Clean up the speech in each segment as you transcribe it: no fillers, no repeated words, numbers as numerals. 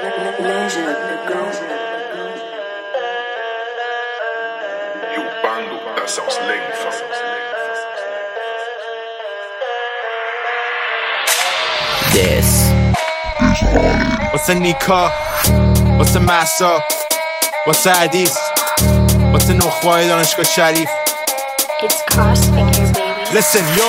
Bando, that sounds lame. This واسه نیکا، واسه محسا، واسه حدیث، واسه نخبه‌های دانشگاه شریف. It's costing here, baby. Listen, yo.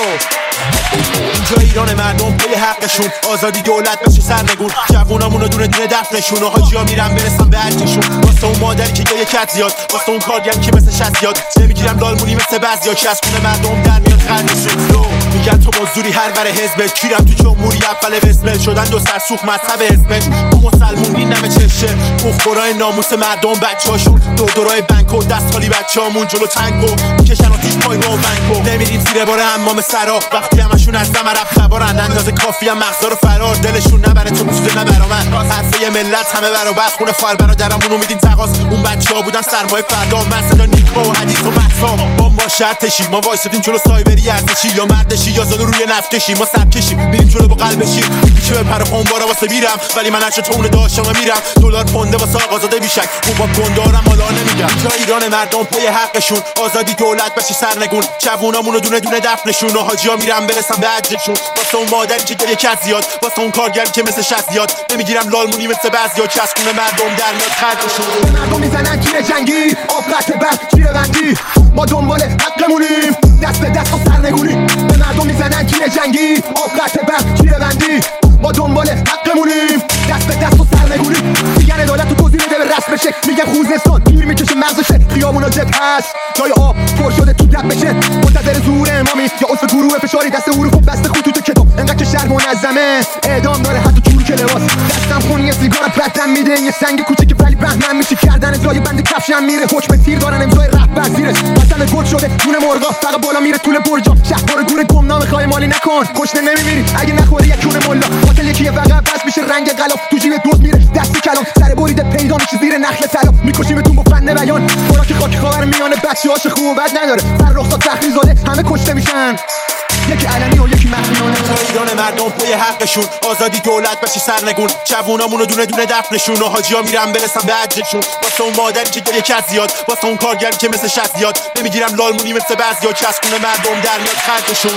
اینجا ایران مردم پی حقشون، آزادی دولت بشه سرنگون، جوونامونو دونه دونه دفنشون و حاجیا میرن برسن به حجشون. واسه اون مادری که گریه کرد زیاد، واسه اون کارگری که مثل شست زیاد نمیگیرم لالمونی مثل بعضیا که از خونه مردم در میاد خرجشون. لو میگن تو مزدوری هر ور حزبت، کیرم تو جمهوری اول بسمل شدن دو سرسوخ مذهب حزبش. تو مسلمون این نمه چشه مخبرای ناموس مردم بچه‌هاشون، دورای بنک و دست خالی بچه‌هامون جلو تنگو میکشن آتیش پای رو بنکو. نمیریم زیر بار حمام سرا وقتی همشون از دم عرب خبرن، اندازه کافی هم مغزا رو فرار دلشون نبره تو موزه نبرا من. حرفه ملت همه برابر، خونه خواهر برادرمونو میدین تقاس. اون بچه‌ها بودن سرمایه فردا، من صدا نیکا و حدیث و محسا. ما شرطشیم، ما وایسادیم جلو سایبری ارتشی، یا مردشی یا زالو روی نفتشی. ما سبکشیم میریم جلو با قلبشی، میشه به پر خونبارا واسه میرم ولی من هرچه تونه داشتم میرم. دلار پونده واسه آقازاده بیشک اون با گندارم حالا نمیگم. جا ایران مردم پی حقشون، آزادی دولت بشه سرنگون، جوونامونو دونه دونه دفنشون و حاجیا میرن برسن به حجشون. واسه اون مادری که گریه کرد زیاد، واسه اون کارگری که مثل شست زیاد نمیگیرم لالمونی مثل بعضیا که از خونه مردم در میاد خرجشون. مردم میزنن تیر جنگی، آفت بس چیره بندی، ما دنبال حقمونیم دست به دست و سرنگونیم. به مردم میزنن تیر جنگی، آفت بس چیره بندی، ما دنبال حقمونیم دست به دست و سرنگونیم. میگن عدالت تو توضیح بده به رسم بشه، میگن خوزستان گیر میکشه مغزشه، خیابونا جبهه هست جای آب پر شده تو دب بشه. منتظر ظهور امامی یا عضو گروه فشاری، دست حروف و بسته خطوط کتاب، انقدر که شهر منظمه اعدام داره حتی چور که لباس. دستم خونی سیگار بدم میده، یه سنگ کوچیک ولی بهمن میشه کردن ازای بند کفشم میره. حکم تیر دارن امضای رهبر زیرش، مثلا گل شده دونه مرغا فقط بالا میره طول برجا. شهر گور گمنام خواهی مالی نکن، کشته نمیمیری اگه نخوری یک کونه ملا. قاتل یکی فقط بس میشه رنگ غلاف، تو جیب دوست میره دست کلام، سر بریده پیدا میشه زیر نخل طلا. میکشیمتون با فن بیان، خوراک خاک خاور میانه بچه‌هاش خوب بد نداره. فرخزاد تخریب زاده همه کشته میشن، یکی علنی و یکی مخفیانه. ایران مردم پی حقشون، آزادی دولت بشه سرنگون، جوونامونو دونه دونه دفنشون و حاجیا میرن برسن به حجشون. واسه اون مادری که گریه کرد زیاد، واسه اون کارگری که مثل شست زیاد نمیگیرم لالمونی مثل بعضیا که از خونه مردم در میاد خرجشون.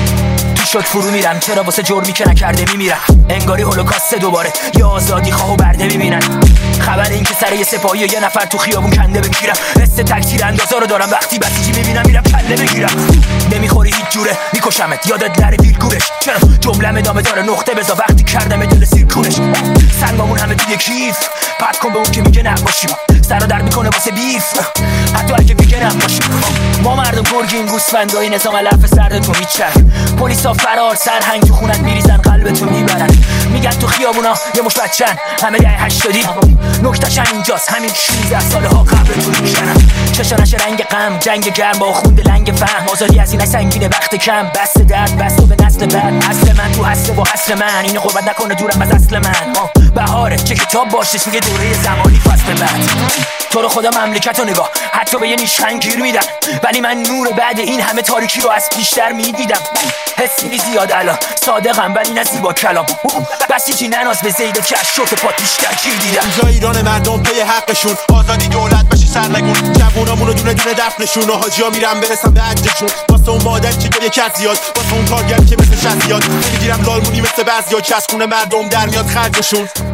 شد فرو میرن، چرا واسه جرمی که نکرده میمیرن، انگاری هولوکاست دوباره یا آزادی خواه و برده میبینن. خبر این که سر یه سپاهی و یه نفر تو خیابون کنده بگیرم، حس تکتیر اندازا رو دارم وقتی بسیجی میبینم میرم کله بگیرم. نمیخوری هیچ جوره میکشمت یادت نره ویلگورش، چرا جملم ادامه داره نقطه بزا وقتی کردم دل سیرکونش. سنگامون همه تو یک کیف، پد کن به اون که میگه نباشیم، سر درد میکنه واسه بیف حتی اگه میگه نباشیم. ما مردم گرگیم گوسفندای نظام علف سرد تو میچرن، پلیسا فرار سرهنگ تو خونت میریزن قلبتو میبرن. میگن تو خیابونا یه مش بچن همه دهه 80، نکتهشن اینجاست همین 16 ساله ها قبرتون میشنن. چشانش رنگ غم، جنگ گرم با خونده لنگ فهم، آزادی از این سنگینه وقت کم، بست درد بست و به نسل بعد. اصل من تو هسته و اصل من اینو قربت نکنه دورم از اصل من. بهاره چه کتاب باشش میگه دوره زمانی فصل بعد. تو رو خدا مملکت رو نگاه، حتی به یه نیشخند گیر میدن، ولی من نور بعد این همه تاریکی رو از پیشتر میدیدم. حسی زیاد الان صادقم ولی نه زیبا کلام، بسیجی نناز به زیده که از شوک پات بیشتر گیر دیدم. اینجا ایران مردم پی حقشون، آزادی دولت بشه سرنگون، جوونامونو دونه دونه دفنشون و حاجیا میرن برسن به حجشون. واسه اون مادری که گریه کرد زیاد، واسه اون کارگری که مثل شست زیاد نمیگیرم لالمونی مثل بعضیا که از خونه مردم در میاد خرجشون.